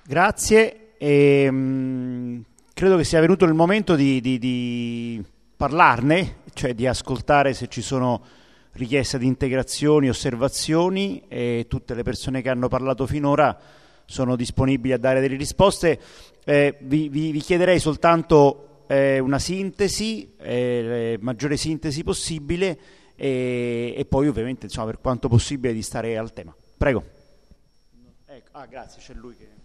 Grazie. Credo che sia venuto il momento di parlarne, cioè di ascoltare se ci sono richieste di integrazioni, osservazioni, e tutte le persone che hanno parlato finora sono disponibili a dare delle risposte. Vi chiederei soltanto una sintesi, maggiore sintesi possibile, e poi ovviamente, insomma, per quanto possibile, di stare al tema. Prego. Grazie, c'è lui che...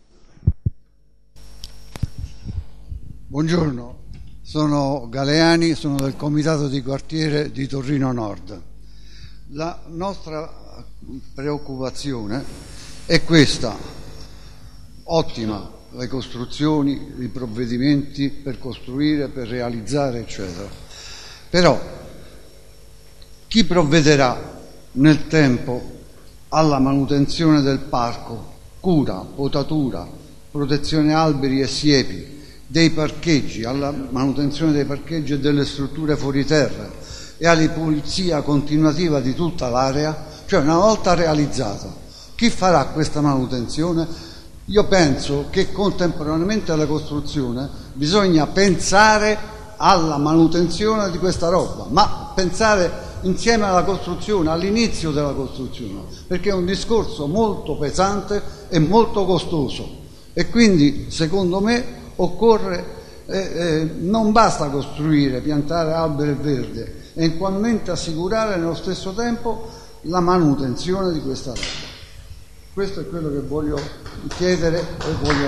Buongiorno, sono Galeani, sono del comitato di quartiere di Torino Nord. La nostra preoccupazione è questa: ottima le costruzioni, i provvedimenti per costruire, per realizzare, eccetera. Però chi provvederà nel tempo alla manutenzione del parco, cura, potatura, protezione alberi e siepi, dei parcheggi, alla manutenzione dei parcheggi e delle strutture fuori terra e alla pulizia continuativa di tutta l'area, cioè una volta realizzato, chi farà questa manutenzione? Io penso che contemporaneamente alla costruzione bisogna pensare alla manutenzione di questa roba, ma pensare insieme alla costruzione, all'inizio della costruzione, perché è un discorso molto pesante e molto costoso, e quindi secondo me occorre, non basta costruire, piantare alberi e verde, e ugualmente assicurare nello stesso tempo la manutenzione di questa roba. Questo è quello che voglio chiedere e voglio...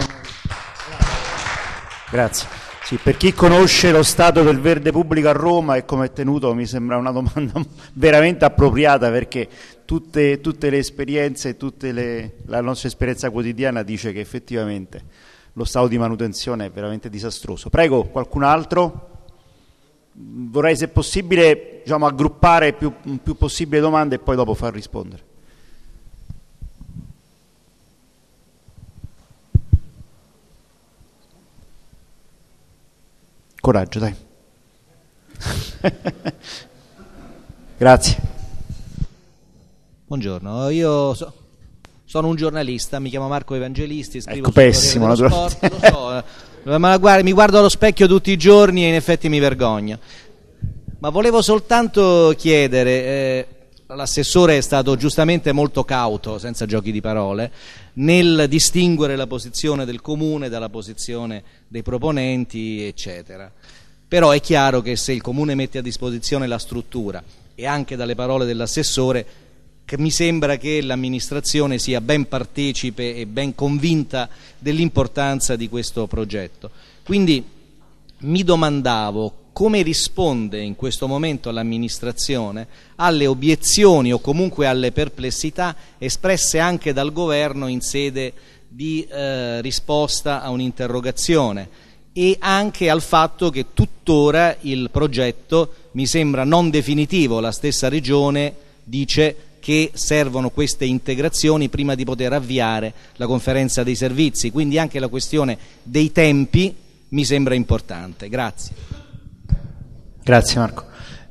Grazie. Sì, per chi conosce lo stato del verde pubblico a Roma e come è tenuto, mi sembra una domanda veramente appropriata, perché tutte le esperienze, la nostra esperienza quotidiana dice che effettivamente lo stato di manutenzione è veramente disastroso. Prego, qualcun altro? Vorrei, se possibile, aggruppare più possibile domande e poi dopo far rispondere. Coraggio, dai. Grazie. Buongiorno, io sono un giornalista, mi chiamo Marco Evangelisti, scrivo sul pessimo, naturalmente. Sport, lo so, ma mi guardo allo specchio tutti i giorni e in effetti mi vergogno. Ma volevo soltanto chiedere, l'assessore è stato giustamente molto cauto, senza giochi di parole, nel distinguere la posizione del comune dalla posizione dei proponenti, eccetera. Però è chiaro che se il comune mette a disposizione la struttura, e anche dalle parole dell'assessore, che mi sembra che l'amministrazione sia ben partecipe e ben convinta dell'importanza di questo progetto. Quindi mi domandavo come risponde in questo momento l'amministrazione alle obiezioni o comunque alle perplessità espresse anche dal governo in sede di risposta a un'interrogazione, e anche al fatto che tuttora il progetto mi sembra non definitivo. La stessa regione dice che servono queste integrazioni prima di poter avviare la conferenza dei servizi, quindi anche la questione dei tempi mi sembra importante. Grazie. Grazie Marco.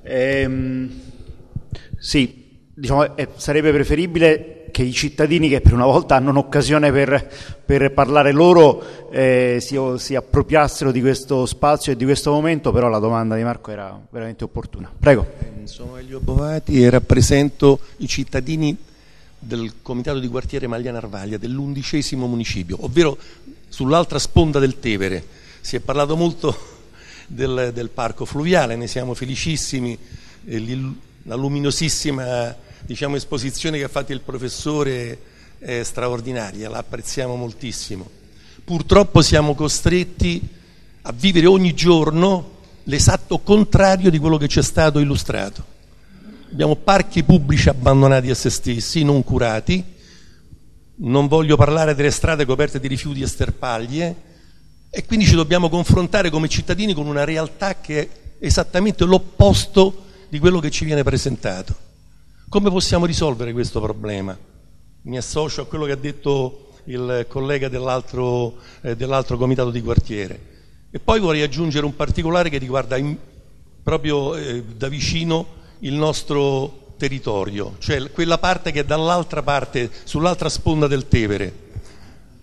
Sì, sarebbe preferibile che i cittadini, che per una volta hanno un'occasione per parlare loro, si appropriassero di questo spazio e di questo momento, però la domanda di Marco era veramente opportuna. Prego. Sono Elio Bovati e rappresento i cittadini del comitato di quartiere Magliana Arvaglia, dell'11° municipio, ovvero sull'altra sponda del Tevere. Si è parlato molto del parco fluviale, ne siamo felicissimi, la luminosissima esposizione che ha fatto il professore è straordinaria, la apprezziamo moltissimo. Purtroppo siamo costretti a vivere ogni giorno l'esatto contrario di quello che ci è stato illustrato. Abbiamo parchi pubblici abbandonati a se stessi, non curati, non voglio parlare delle strade coperte di rifiuti e sterpaglie, e quindi ci dobbiamo confrontare come cittadini con una realtà che è esattamente l'opposto di quello che ci viene presentato. Come possiamo risolvere questo problema? Mi associo a quello che ha detto il collega dell'altro comitato di quartiere. E poi vorrei aggiungere un particolare che riguarda proprio da vicino il nostro territorio, cioè quella parte che è dall'altra parte, sull'altra sponda del Tevere.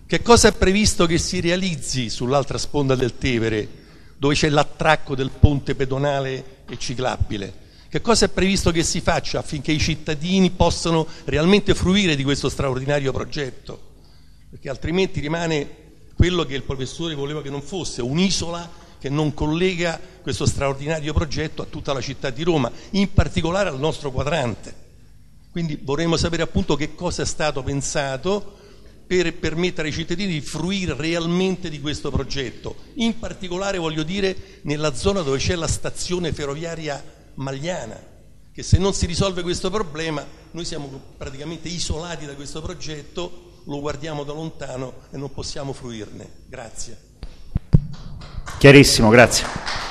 Che cosa è previsto che si realizzi sull'altra sponda del Tevere, dove c'è l'attracco del ponte pedonale e ciclabile? Che cosa è previsto che si faccia affinché i cittadini possano realmente fruire di questo straordinario progetto? Perché altrimenti rimane quello che il professore voleva che non fosse, un'isola che non collega questo straordinario progetto a tutta la città di Roma, in particolare al nostro quadrante. Quindi vorremmo sapere appunto che cosa è stato pensato per permettere ai cittadini di fruire realmente di questo progetto, in particolare voglio dire nella zona dove c'è la stazione ferroviaria Magliana, che se non si risolve questo problema noi siamo praticamente isolati da questo progetto, lo guardiamo da lontano e non possiamo fruirne. Grazie. Chiarissimo, grazie.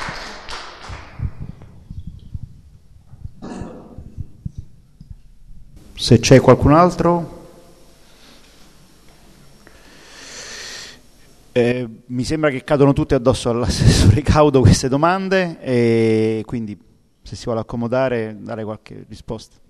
Se c'è qualcun altro? Mi sembra che cadono tutte addosso all'assessore Caudo queste domande, e quindi se si vuole accomodare dare qualche risposta.